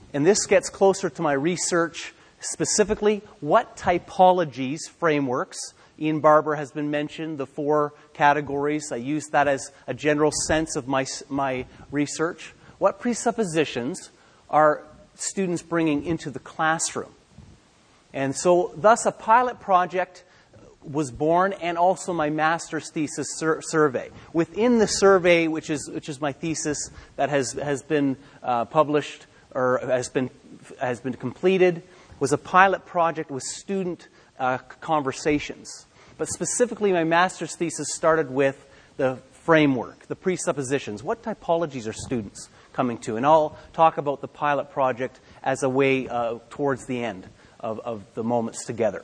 And this gets closer to my research, specifically what typologies, frameworks. Ian Barber has been mentioned, the 4 categories. I use that as a general sense of my research. What presuppositions are students bringing into the classroom? And so, thus, a pilot project was born, and also my master's thesis survey. Within the survey, which is my thesis that has been published or has been completed, was a pilot project with student conversations. But specifically, my master's thesis started with the framework, the presuppositions. What typologies are students coming to? And I'll talk about the pilot project as a way towards the end of the moments together.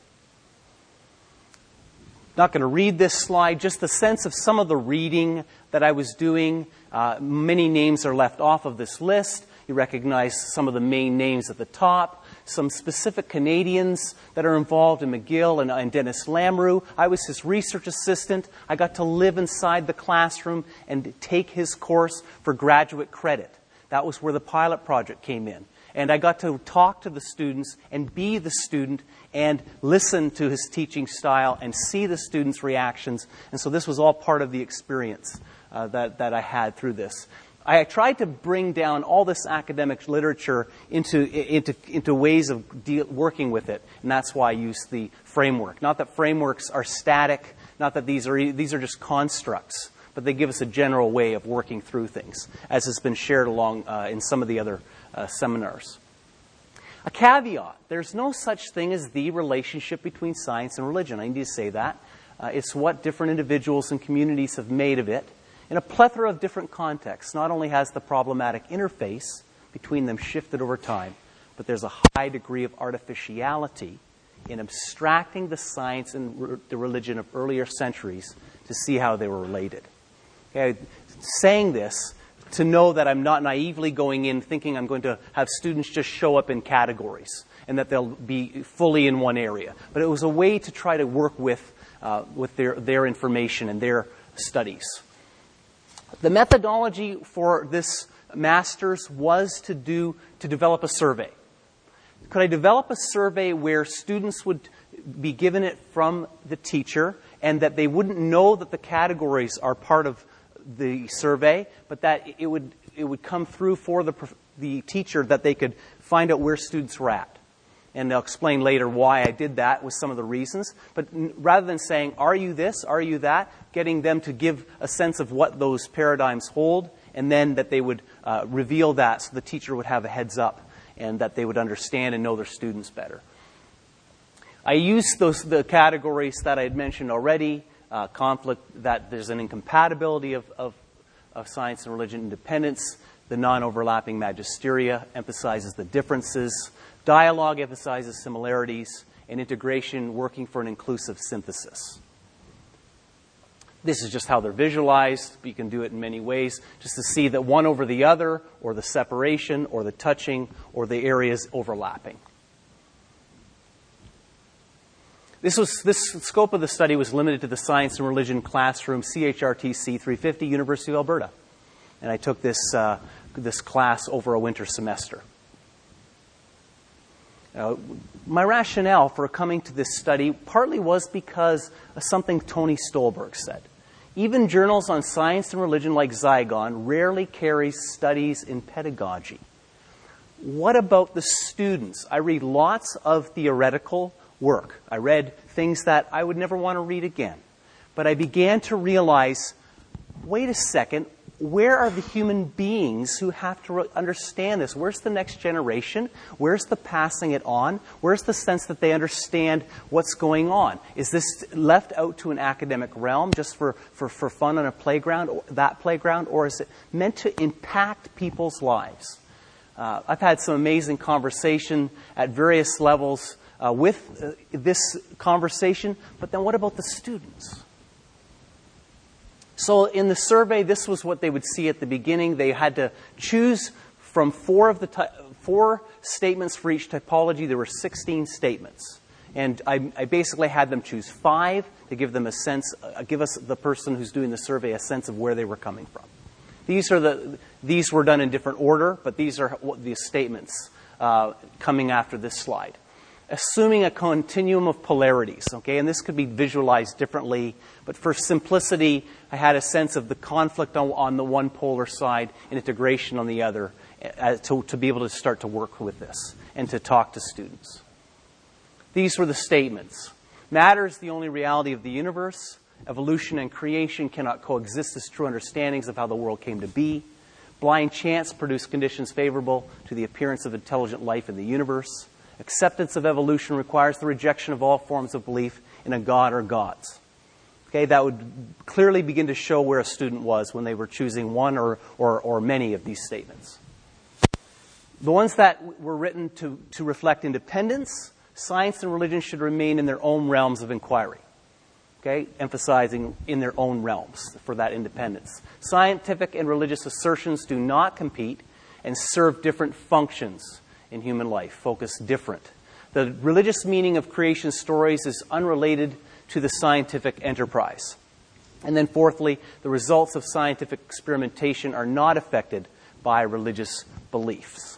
Not going to read this slide, just the sense of some of the reading that I was doing. Many names are left off of this list. You recognize some of the main names at the top. Some specific Canadians that are involved in McGill and Dennis Lamrou. I was his research assistant. I got to live inside the classroom and take his course for graduate credit. That was where the pilot project came in. And I got to talk to the students and be the student and listen to his teaching style and see the students' reactions. And so this was all part of the experience that I had through this. I tried to bring down all this academic literature into ways of working with it, and that's why I used the framework. Not that frameworks are static, not that these are just constructs, but they give us a general way of working through things, as has been shared along in some of the other seminars. A caveat: there's no such thing as the relationship between science and religion. I need to say that. It's what different individuals and communities have made of it. In a plethora of different contexts, not only has the problematic interface between them shifted over time, but there's a high degree of artificiality in abstracting the science and the religion of earlier centuries to see how they were related. Okay, saying this to know that I'm not naively going in thinking I'm going to have students just show up in categories and that they'll be fully in one area. But it was a way to try to work with their information and their studies. The methodology for this master's was to develop a survey. Could I develop a survey where students would be given it from the teacher and that they wouldn't know that the categories are part of the survey, but that it would come through for the teacher that they could find out where students were at? And I'll explain later why I did that with some of the reasons. But rather than saying, are you this, are you that, getting them to give a sense of what those paradigms hold, and then that they would reveal that so the teacher would have a heads up and that they would understand and know their students better. I used the categories that I had mentioned already, conflict, that there's an incompatibility of science and religion, independence, the non-overlapping magisteria emphasizes the differences, dialogue emphasizes similarities, and integration working for an inclusive synthesis. This is just how they're visualized. You can do it in many ways, just to see that one over the other, or the separation, or the touching, or the areas overlapping. This scope of the study was limited to the Science and Religion classroom, CHRTC 350, University of Alberta. And I took this class over a winter semester. My rationale for coming to this study partly was because of something Tony Stolberg said. Even journals on science and religion like Zygon rarely carries studies in pedagogy. What about the students? I read lots of theoretical work. I read things that I would never want to read again. But I began to realize, wait a second, where are the human beings who have to understand this? Where's the next generation? Where's the passing it on? Where's the sense that they understand what's going on? Is this left out to an academic realm just for fun on a playground, or that playground, or is it meant to impact people's lives? I've had some amazing conversation at various levels with this conversation, but then what about the students? So in the survey, this was what they would see at the beginning. They had to choose from four statements for each typology. There were 16 statements. And I basically had them choose 5 to give them a sense, give us, the person who's doing the survey, a sense of where they were coming from. These were done in different order, but these are the statements coming after this slide. Assuming a continuum of polarities, okay, and this could be visualized differently, but for simplicity, I had a sense of the conflict on the one polar side and integration on the other to be able to start to work with this and to talk to students. These were the statements. Matter is the only reality of the universe. Evolution and creation cannot coexist as true understandings of how the world came to be. Blind chance produced conditions favorable to the appearance of intelligent life in the universe. Acceptance of evolution requires the rejection of all forms of belief in a god or gods. Okay, that would clearly begin to show where a student was when they were choosing one or many of these statements. The ones that were written to reflect independence, science and religion should remain in their own realms of inquiry. Okay, emphasizing in their own realms for that independence. Scientific and religious assertions do not compete and serve different functions in human life, focus different. The religious meaning of creation stories is unrelated to the scientific enterprise. And then fourthly, the results of scientific experimentation are not affected by religious beliefs.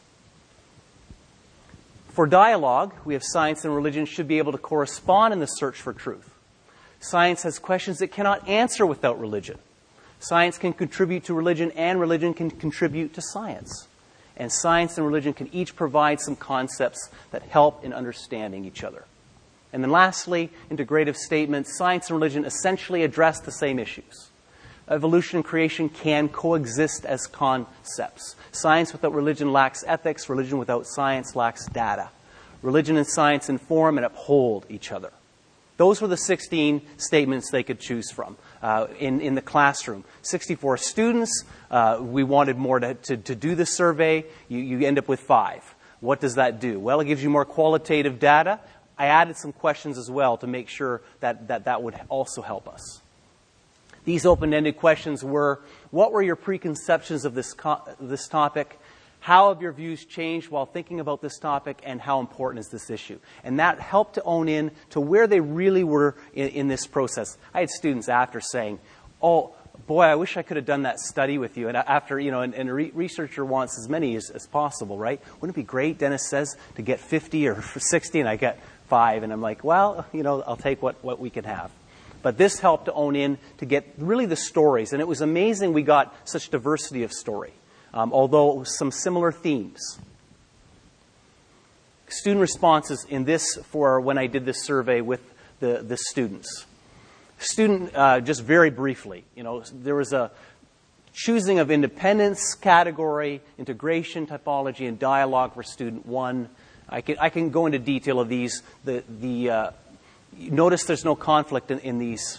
For dialogue, we have science and religion should be able to correspond in the search for truth. Science has questions it cannot answer without religion. Science can contribute to religion, and religion can contribute to science. And science and religion can each provide some concepts that help in understanding each other. And then lastly, integrative statements. Science and religion essentially address the same issues. Evolution and creation can coexist as concepts. Science without religion lacks ethics. Religion without science lacks data. Religion and science inform and uphold each other. Those were the 16 statements they could choose from in the classroom. 64 students. We wanted more to do the survey. You end up with 5. What does that do? Well, it gives you more qualitative data. I added some questions as well to make sure that would also help us. These open-ended questions were, what were your preconceptions of this topic? How have your views changed while thinking about this topic, and how important is this issue? And that helped to own in to where they really were in this process. I had students after saying, oh, boy, I wish I could have done that study with you. And after, and a researcher wants as many as possible, right? Wouldn't it be great, Dennis says, to get 50 or 60, and I get 5. And I'm like, well, I'll take what we can have. But this helped to own in to get really the stories. And it was amazing we got such diversity of story. Although some similar themes. Student responses in this for when I did this survey with the students. Just very briefly, there was a choosing of independence category, integration, typology, and dialogue for student 1. I can go into detail of these. Notice there's no conflict in these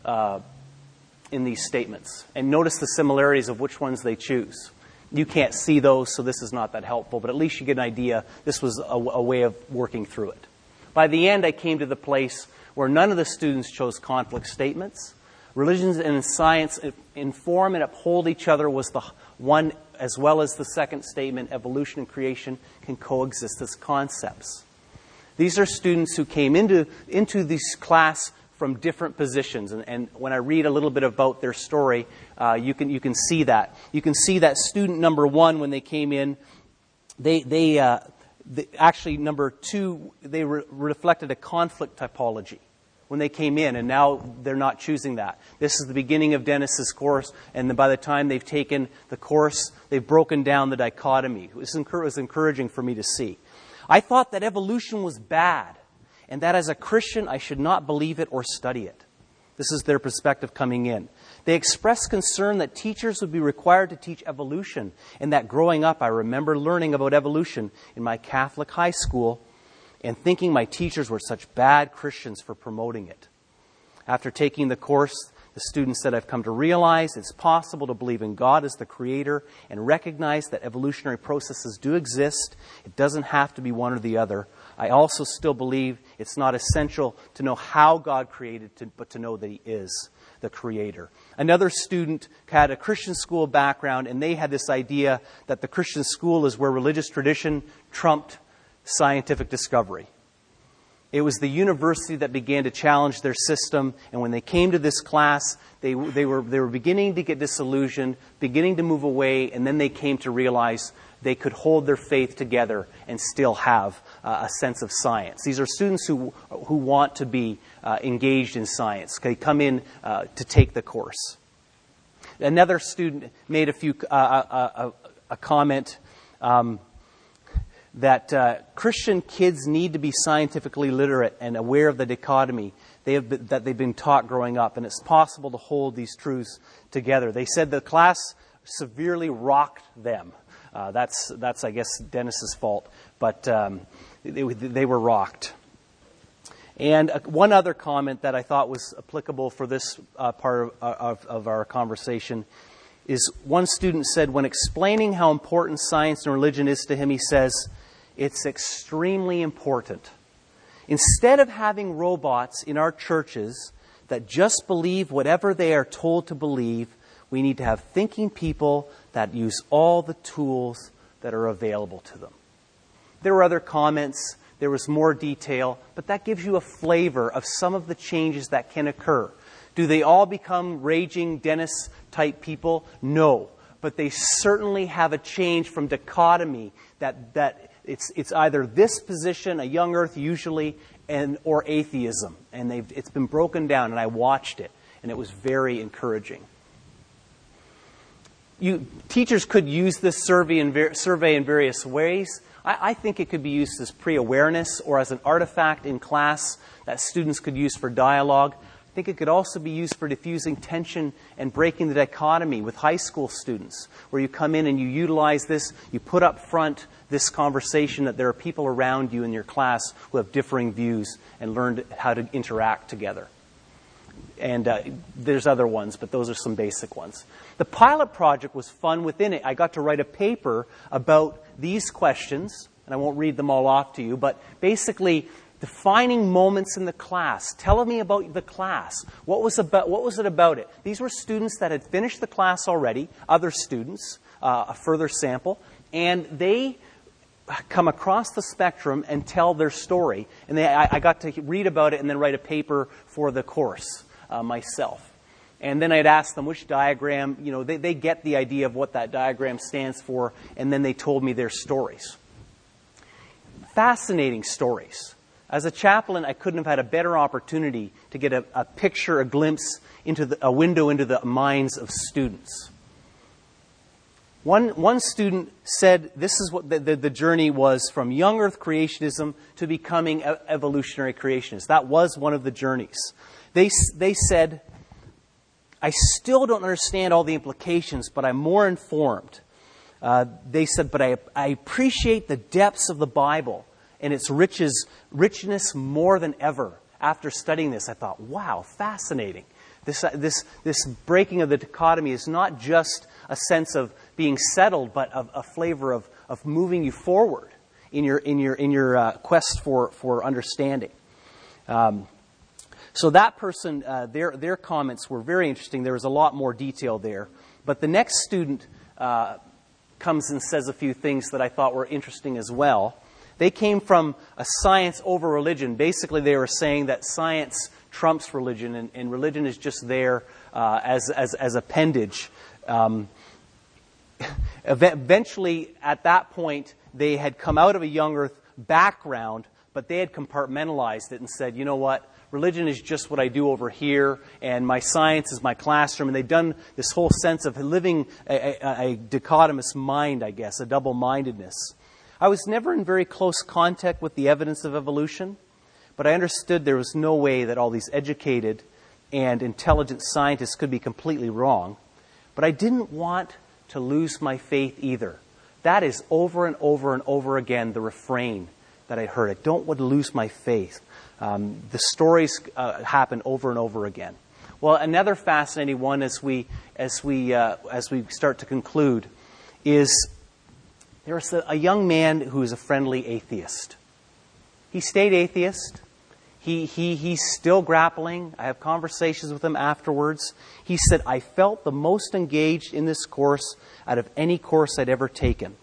statements. And notice the similarities of which ones they choose. You can't see those, so this is not that helpful, but at least you get an idea. This was a way of working through it. By the end, I came to the place where none of the students chose conflict statements. Religions and science inform and uphold each other was the one, as well as the second statement, evolution and creation can coexist as concepts. These are students who came into this class from different positions. And when I read a little bit about their story, you can see that. You can see that student number 1, when they came in, they actually number 2, they reflected a conflict typology when they came in, and now they're not choosing that. This is the beginning of Dennis's course, and then by the time they've taken the course, they've broken down the dichotomy. It was encouraging for me to see. I thought that evolution was bad, and that as a Christian, I should not believe it or study it. This is their perspective coming in. They expressed concern that teachers would be required to teach evolution, and that growing up, I remember learning about evolution in my Catholic high school and thinking my teachers were such bad Christians for promoting it. After taking the course, the students said, I've come to realize it's possible to believe in God as the creator and recognize that evolutionary processes do exist. It doesn't have to be one or the other. I also still believe it's not essential to know how God created, but to know that He is the creator. Another student had a Christian school background, and they had this idea that the Christian school is where religious tradition trumped scientific discovery. It was the university that began to challenge their system, and when they came to this class, they were beginning to get disillusioned, beginning to move away, and then they came to realize they could hold their faith together and still have a sense of science. These are students who want to be engaged in science. They come in to take the course. Another student made a comment that Christian kids need to be scientifically literate and aware of the dichotomy that they've been taught growing up, and it's possible to hold these truths together. They said the class severely rocked them. That's I guess Dennis's fault, but they were rocked. And one other comment that I thought was applicable for this part of our conversation is one student said, when explaining how important science and religion is to him, he says, it's extremely important. Instead of having robots in our churches that just believe whatever they are told to believe, we need to have thinking people that use all the tools that are available to them. There were other comments. There was more detail, but that gives you a flavor of some of the changes that can occur. Do they all become raging Dennis-type people? No. But they certainly have a change from dichotomy that it's either this position, a young earth usually, or atheism. And it's been broken down, and I watched it, and it was very encouraging. Teachers could use this survey in various ways. I think it could be used as pre-awareness or as an artifact in class that students could use for dialogue. I think it could also be used for diffusing tension and breaking the dichotomy with high school students, where you come in and you utilize this, you put up front this conversation that there are people around you in your class who have differing views and learned how to interact together. And there's other ones, but those are some basic ones. The pilot project was fun within it. I got to write a paper about these questions, and I won't read them all off to you, but basically defining moments in the class. Tell me about the class. What was it about it? These were students that had finished the class already, other students, a further sample, and they come across the spectrum and tell their story. And I got to read about it and then write a paper for the course myself. And then I'd ask them which diagram, they get the idea of what that diagram stands for, and then they told me their stories. Fascinating stories. As a chaplain, I couldn't have had a better opportunity to get a picture, a glimpse into a window into the minds of students. One student said this is what the journey was, from young earth creationism to becoming evolutionary creationists. That was one of the journeys. They said, I still don't understand all the implications, but I'm more informed. They said, but I appreciate the depths of the Bible and its richness more than ever. After studying this, I thought, wow, fascinating. This breaking of the dichotomy is not just a sense of being settled, but of a flavor of moving you forward in your quest for understanding. So that person, their comments were very interesting. There was a lot more detail there. But the next student comes and says a few things that I thought were interesting as well. They came from a science over religion. Basically, they were saying that science trumps religion, and religion is just there as appendage. Eventually, at that point, they had come out of a young earth background, but they had compartmentalized it and said, you know what? Religion is just what I do over here, and my science is my classroom. And they've done this whole sense of living a dichotomous mind, I guess, a double-mindedness. I was never in very close contact with the evidence of evolution, but I understood there was no way that all these educated and intelligent scientists could be completely wrong. But I didn't want to lose my faith either. That is over and over and over again the refrain that I heard. I don't want to lose my faith. The stories happen over and over again. Well, another fascinating one as we start to conclude is there was a young man who is a friendly atheist. He stayed atheist. He's still grappling. I have conversations with him afterwards. He said, I felt the most engaged in this course out of any course I'd ever taken.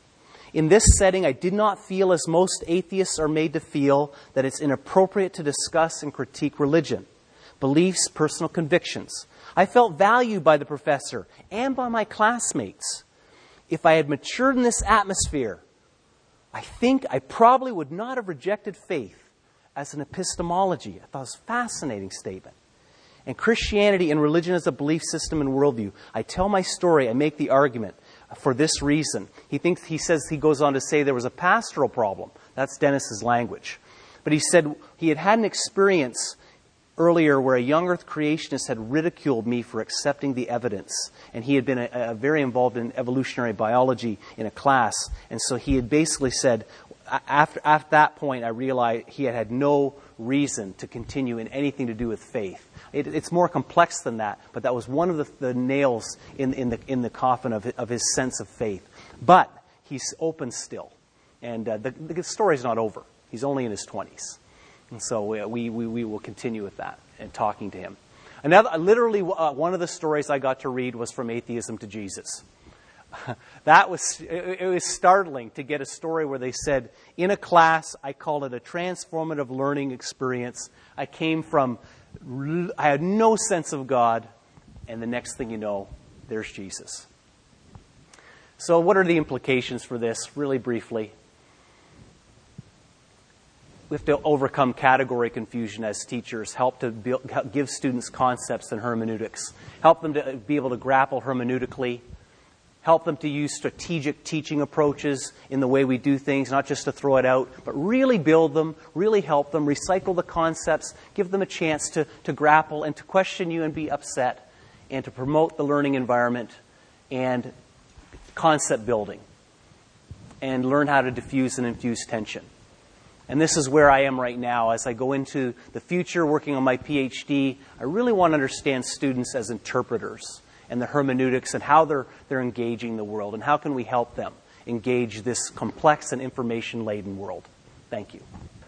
In this setting, I did not feel, as most atheists are made to feel, that it's inappropriate to discuss and critique religion, beliefs, personal convictions. I felt valued by the professor and by my classmates. If I had matured in this atmosphere, I think I probably would not have rejected faith as an epistemology. I thought it was a fascinating statement. And Christianity and religion as a belief system and worldview. I tell my story, I make the argument for this reason. He goes on to say there was a pastoral problem. That's Dennis's language. But he said he had an experience earlier where a young earth creationist had ridiculed me for accepting the evidence. And he had been very involved in evolutionary biology in a class. And so he had basically said, after that point, I realized he had no reason to continue in anything to do with faith. It's more complex than that, but that was one of the nails in the coffin of his sense of faith. But he's open still. And the story's not over. He's only in his 20s. And so we will continue with that and talking to him. Literally, one of the stories I got to read was From Atheism to Jesus. It was startling to get a story where they said, in a class, I call it a transformative learning experience. I had no sense of God, and the next thing you know, there's Jesus. So what are the implications for this, really briefly? We have to overcome category confusion as teachers, help to give students concepts and hermeneutics, help them to be able to grapple hermeneutically, help them to use strategic teaching approaches in the way we do things, not just to throw it out, but really build them, really help them, recycle the concepts, give them a chance to grapple and to question you and be upset, and to promote the learning environment and concept building, and learn how to diffuse and infuse tension. And this is where I am right now. As I go into the future working on my PhD, I really want to understand students as interpreters and the hermeneutics and how they're engaging the world, and how can we help them engage this complex and information-laden world. Thank you.